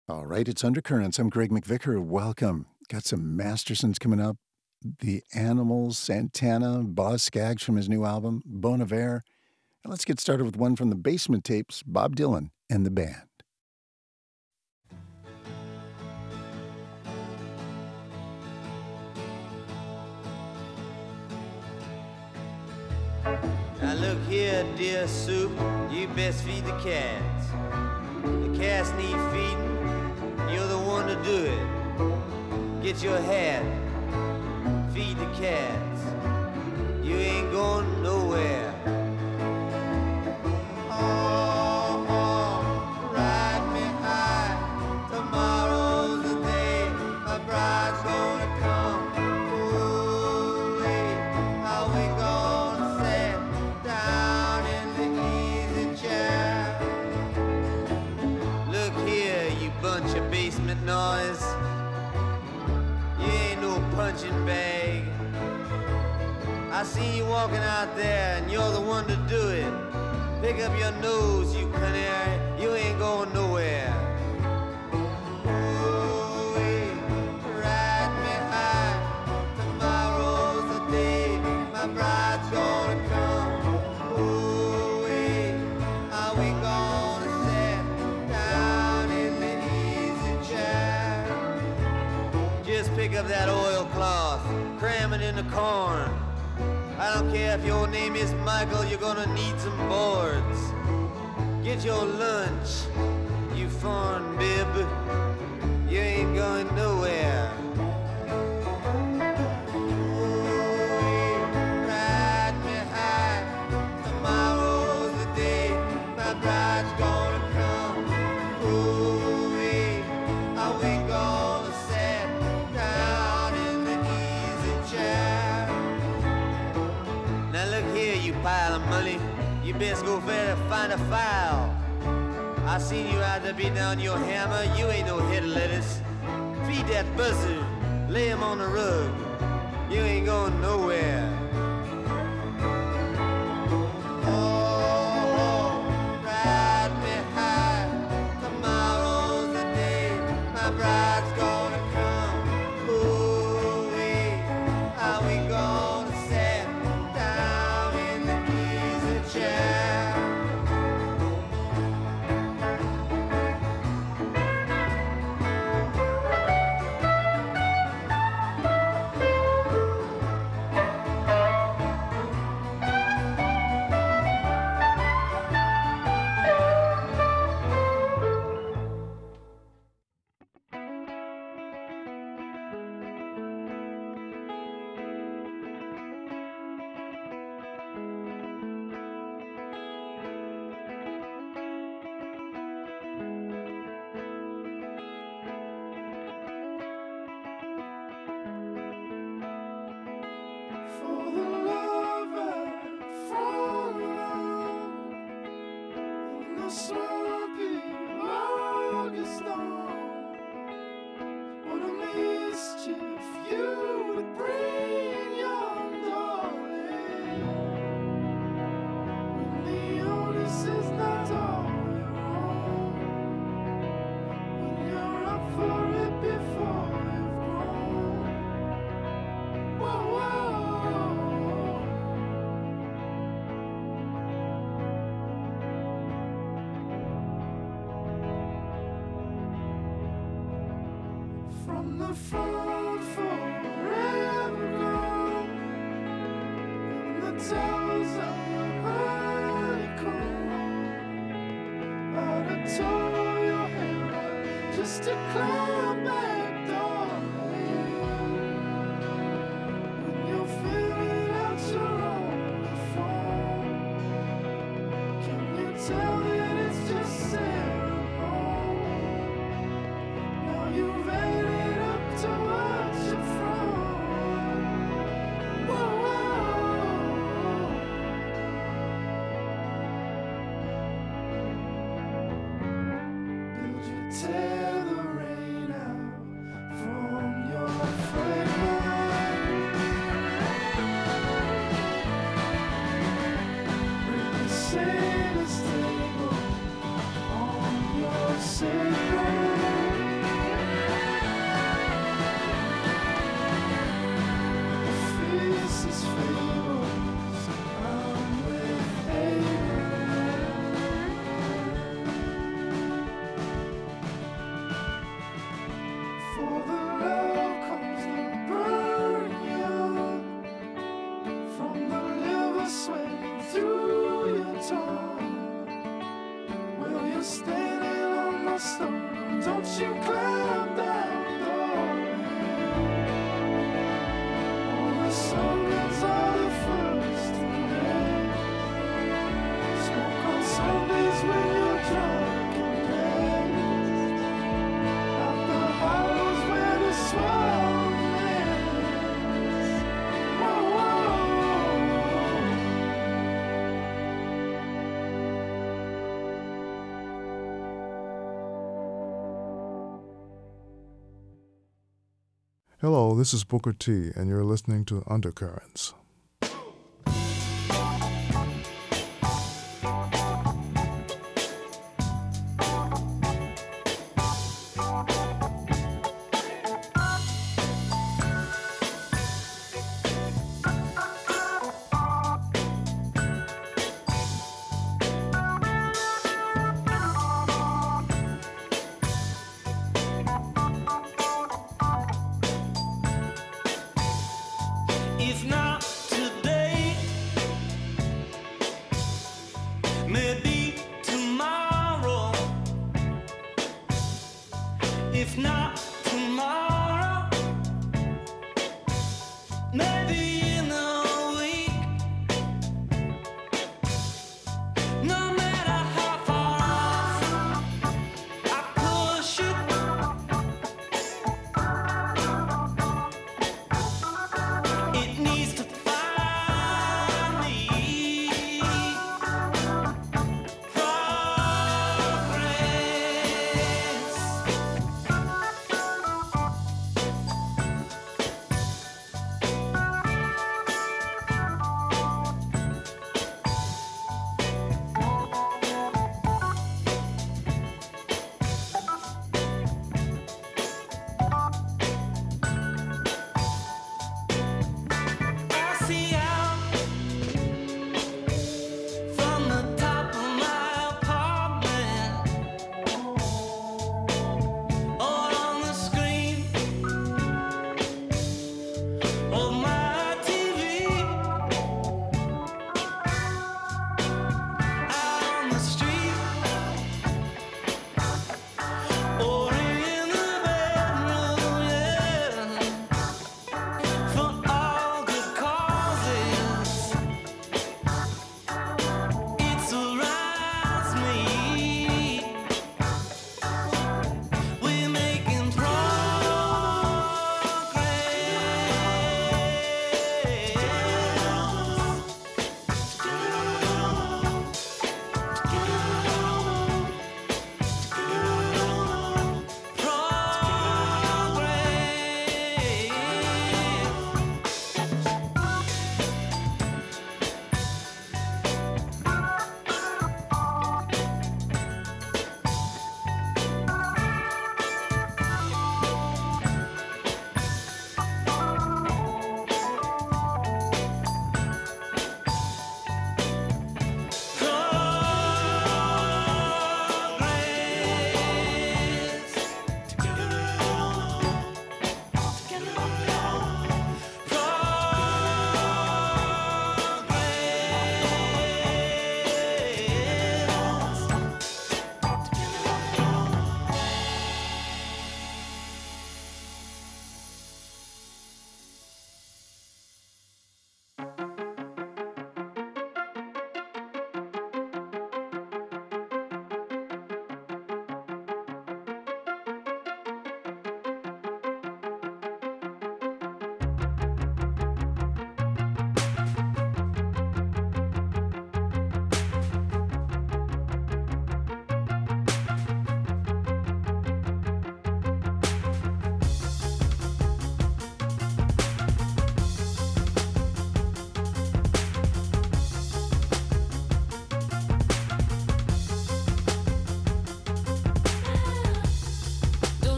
All right, it's Undercurrents. I'm Greg McVicker. Welcome. Got some Mastersons coming up. The Animals, Santana, Boz Scaggs from his new album, Bon Iver. And let's get started with one from the Basement Tapes, Bob Dylan and the band. Now look here, dear Soup, you best feed the cats. The cats need feeding, you're the one to do it. Get your hat, feed the cats. You ain't going nowhere. Oh, oh, ride me high. Tomorrow's the day my bride's gonna come. Ooh, how we gonna sit down in the easy chair? Look here, you bunch of basement noise. You ain't no punching bag. I see you walking out there and you're the one to do it. Pick up your nose, you canary, you ain't going nowhere. Ooh, ride me high. Tomorrow's the day my bride's gonna come. Ooh, how we gonna sit down in the easy chair? Just pick up that oilcloth, cram it in the corn. I don't care if your name is Michael, you're gonna need some boards. Get your lunch, you foreign bib. You ain't going nowhere. Ooh, ride me high. Tomorrow's the day my bride's gonna come. Ooh, how we gonna sit down in the easy chair? Now look here, you pile of money, you best go fair to find a file. I seen you out there beating down your hammer, you ain't no head of lettuce. Feed that buzzard, lay him on the rug, you ain't going nowhere. Oh, ride me high, tomorrow's the day my bride's gonna come. Ooh, how we gonna sit down in the easy chair? For the lover from around in the swampy August dawn, what a mischief you would bring, young darling, when the onus is not all your own, when you're up for it before you've grown. Whoa, whoa. From the phone forever gone, and the towers of your honeycomb, I'd have tore your hair out just to climb back, darling. When you're filling out your only phone, can you tell that it's just ceremony? Now you've added up to watch it from. Whoa, whoa. Did you tear the rain out from your fragrance? Bring the sailor's table on your sacred. stone. Don't you climb down, darling. All the sermons are the first to end. Smoke on Sundays when you're drunk and dead. At the hollows where the swallow lands. Whoa, whoa. Hello, this is Booker T, and you're listening to Undercurrents. If not today, maybe tomorrow. If not tomorrow, maybe in a week. No matter how far off I push it, it needs to find me. Progress.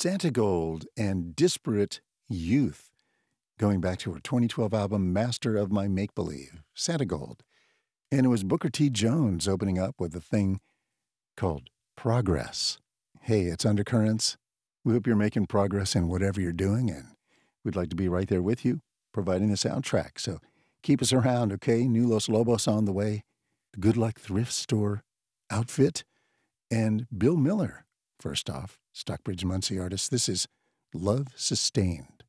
Santigold and Disparate Youth, going back to her 2012 album, Master of My Make-Believe, Santigold. And it was Booker T. Jones opening up with a thing called Progress. Hey, it's Undercurrents. We hope you're making progress in whatever you're doing, and we'd like to be right there with you, providing the soundtrack. So keep us around, okay? New Los Lobos on the way, the Good Luck Thrift Store outfit, and Bill Miller. First off, Stockbridge Muncie artist. This is Love Sustained.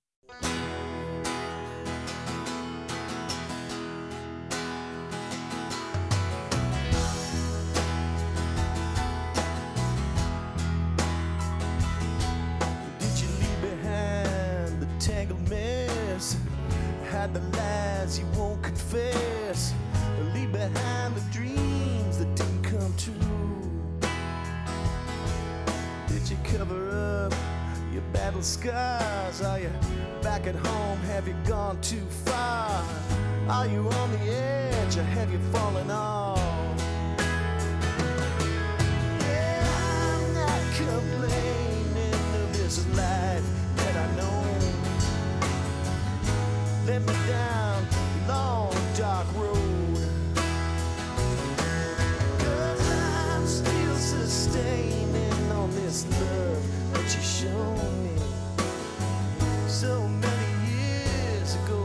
Did you leave behind the tangled mess? Had the lies you won't confess? Or leave behind the dreams that didn't come true? Did you cover up your battle scars? Are you back at home? Have you gone too far? Are you on the edge or have you fallen off? Yeah, I'm not complaining of this life that I know. Let me down a long dark road. 'Cause I'm still sustaining on this love that you showed me so many years ago.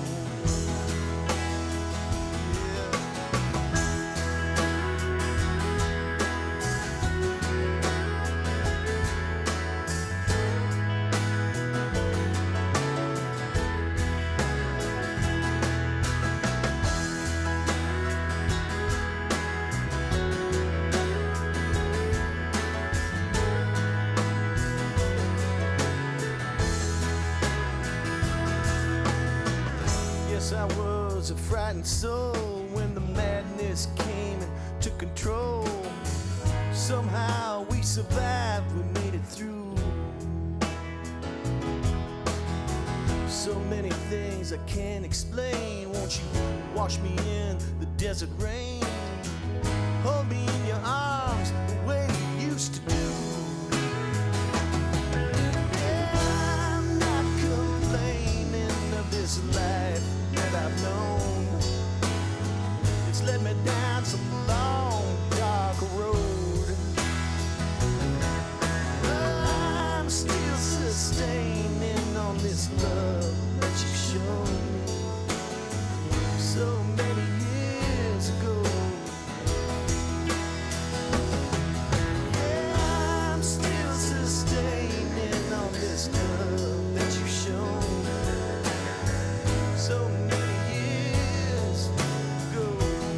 Yes, I was a frightened soul when the madness came and took control. Somehow we survived, we made it through. So many things I can't explain. Won't you wash me in the desert rain? Hold me in your arms the way you used to do. Yeah, I'm not complaining of this life that I've known. It's led me down some long, dark road. But I'm still sustaining on this love that you've shown me so many years ago. Yeah, I'm still sustaining on this love that you've shown me so many years ago.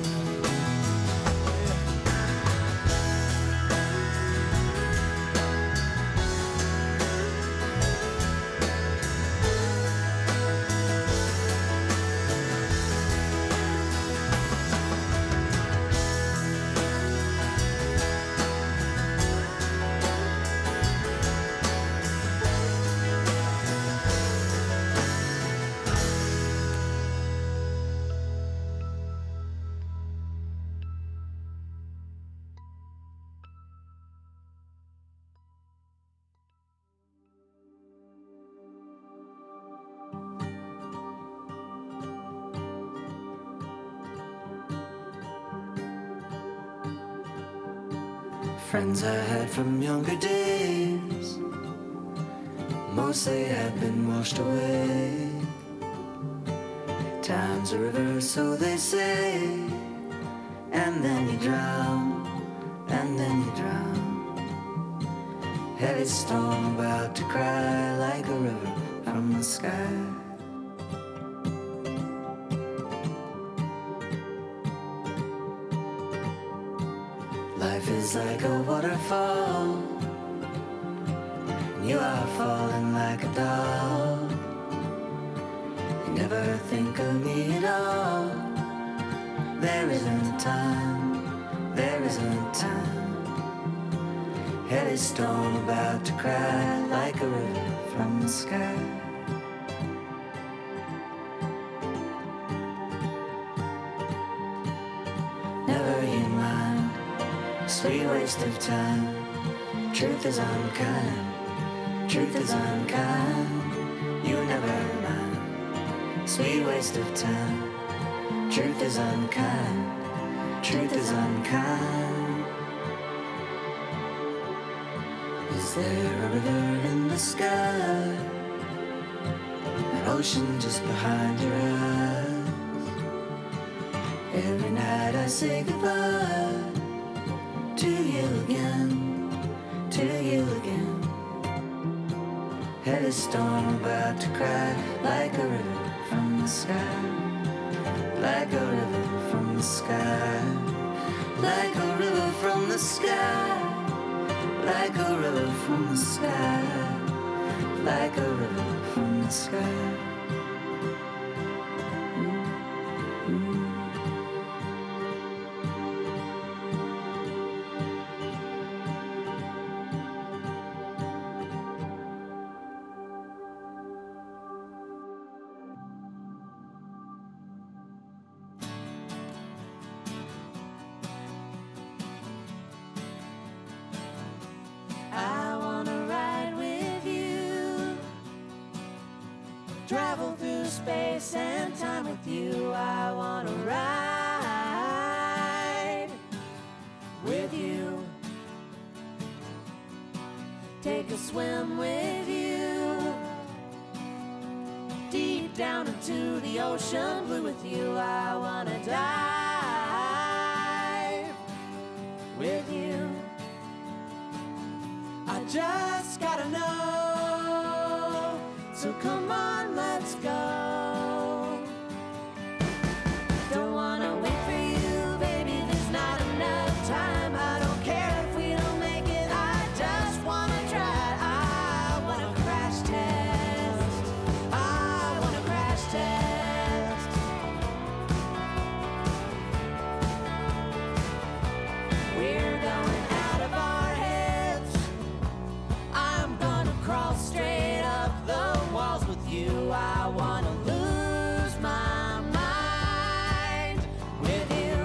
Friends I had from younger days, mostly have been washed away. Time's a river, so they say, and then you drown, and then you drown. Heavy storm about to cry like a river from the sky. Life is like a waterfall, and you are falling like a doll. You never think of me at all. There isn't time, there isn't time. Heavy storm about to cry like a river from the sky. Never you mind, sweet waste of time. Truth is unkind, Truth is unkind, you never mind. Sweet waste of time. Truth is unkind, truth is unkind. Is there a river in the sky? An ocean just behind your eyes? Every night I say goodbye to you again, to you again. Heavy storm about to cry like a river from the sky, like a river from the sky, like a river from the sky, like a river from the sky, like a river from the sky. Travel through space and time with you. I wanna ride with you. Take a swim with you. Deep down into the ocean blue with you. I wanna dive with you. I just gotta know. So come on, let's go. Don't wanna wait for you, baby, there's not enough time. I don't care if we don't make it, I just wanna try. I wanna crash test, I wanna crash test. We're going out of our heads. I'm gonna crawl straight up the walls with you. I wanna lose my mind with you.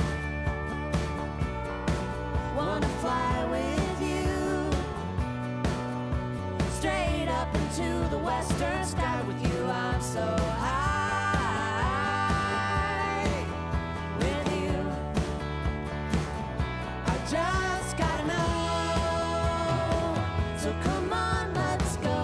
Wanna fly with you. Straight up into the western sky with you. I'm so high with you. I just gotta know. So come on, let's go.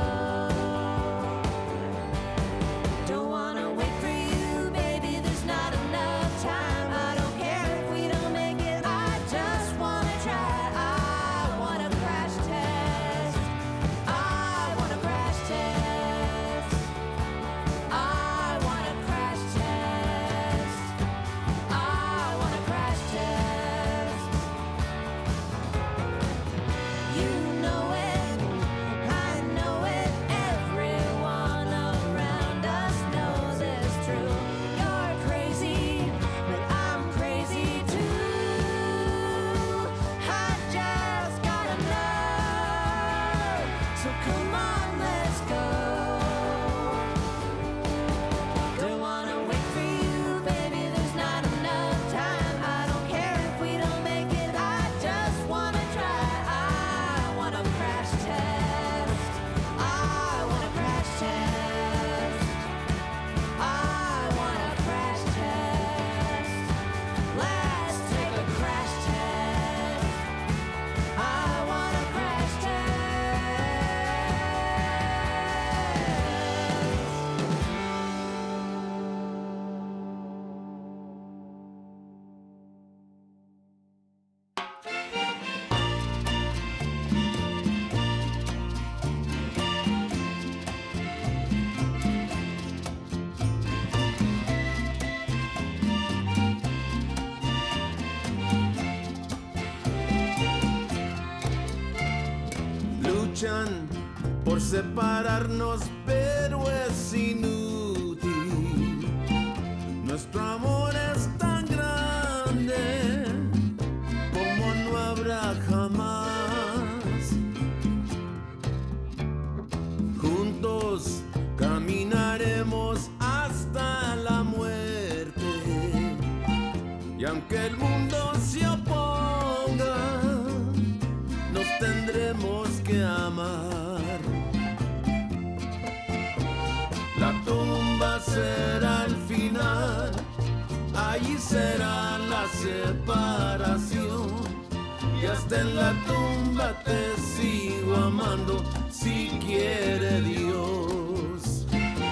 Don't wanna wait for you, baby, there's not enough time. I don't care if we don't make it, I just wanna try. I wanna crash test, I wanna crash test, I wanna crash test, I wanna crash test. You know it, I know it, everyone around us knows it's true. You're crazy, but I'm crazy too. I just gotta know. So come on, let's go. Don't wanna wait for you, baby, there's not enough time. I don't care if we don't make it, I just wanna try. I wanna crash test, I wanna crash test, I wanna crash test. Let's take a crash test. I wanna crash Luchan por separarnos, pero es inútil. Nuestro amor es tan grande como no habrá jamás. Juntos caminaremos hasta la muerte. Y aunque el mundo se oponga, nos tendremos que amar. será la separación. Y hasta en la tumba te sigo amando, si quiere Dios.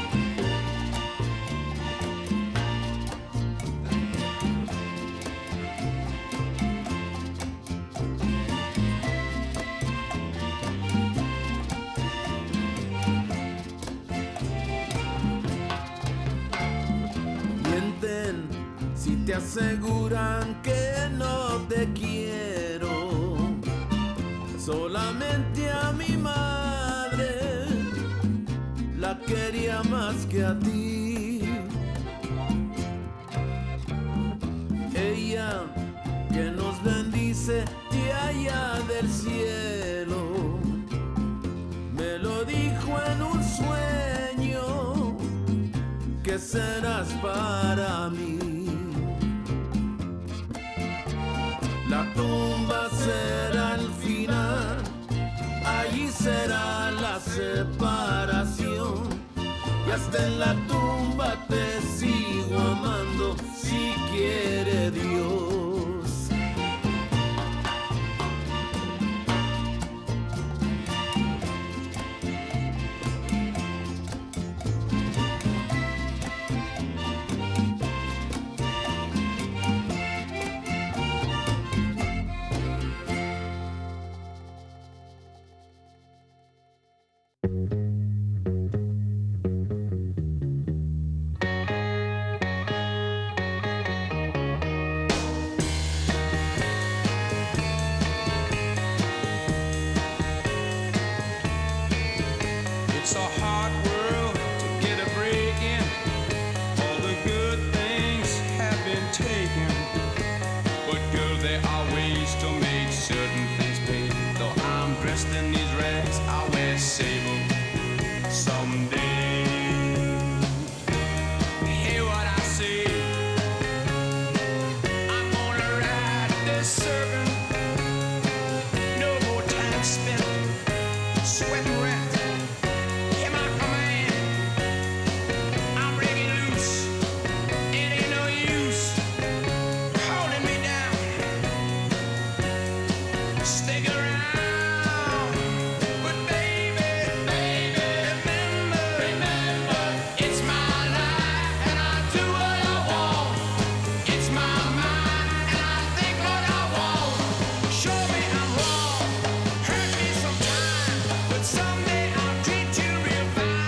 Mienten si te aseguran que no te quiero. Solamente a mi madre la quería más que a ti. Ella que nos bendice de allá del cielo, me lo dijo en un sueño, que serás para mí. La tumba será el final, allí será la separación. Y hasta en la tumba te sigo amando, si quiere Dios. It's a hard world to get a break in. All the good things have been taken. But girl, there are ways to make certain things pay. Though I'm dressed in these rags, I'll wear sable someday. Hear what I say. I'm gonna ride this serpent. No more time spent sweating rent. Hear my command. I'm breaking loose. It ain't no use holding me down. Stick around. But baby, remember, it's my life and I do what I want. It's my mind and I think what I want. Show me I'm wrong, hurt me sometime, but someday I'll treat you real fine.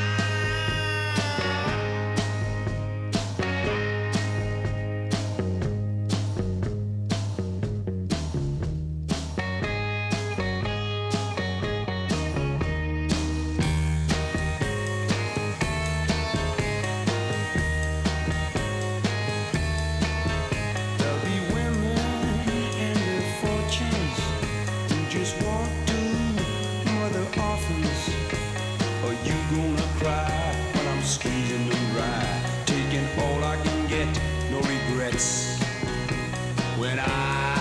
There'll be women and their fortunes who just want to mother orphans. Are you gonna cry when I'm squeezing the ride, taking all I can get, no regrets? When I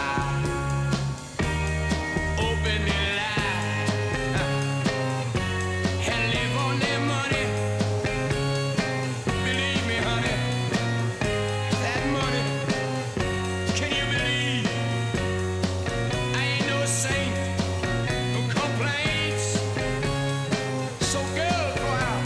open the line and live on their money, believe me, honey, that money, can you believe? I ain't no saint, no complaints. So girl, go out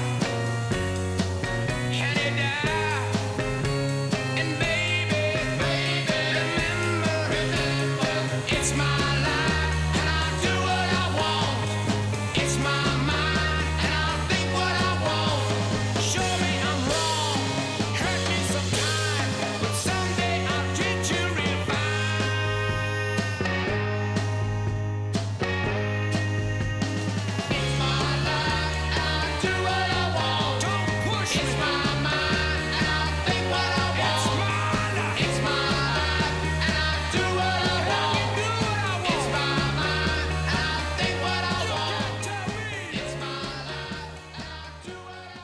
and it die. And baby, remember, it's my life and I do what I want. It's my mind and I'll think what I want. Show me I'm wrong, hurt me sometime, but someday I'll treat you real fine. It's my life and I'll do what I want. Don't push me. It's my mind and I'll think what I want. It's my life and I'll do what I want. It's my mind and I'll think what I want. It's my life and I'll do what I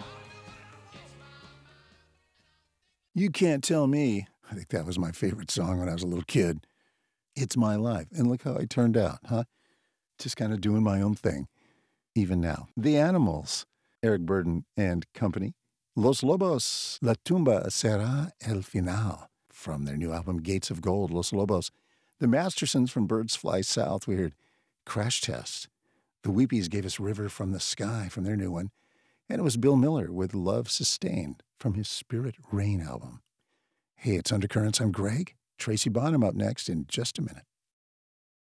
want. You Can't Tell Me. I think that was my favorite song when I was a little kid. It's my life. And look how I turned out, huh? Just kind of doing my own thing, even now. The Animals, Eric Burden and company. Los Lobos, La Tumba Será el Final. from their new album, Gates of Gold, Los Lobos. The Mastersons from Birds Fly South, we heard Crash Test. The Weepies gave us River from the Sky from their new one. And it was Bill Miller with Love Sustained from his Spirit Rain album. Hey, it's Undercurrents. I'm Greg. Tracy Bonham up next in just a minute.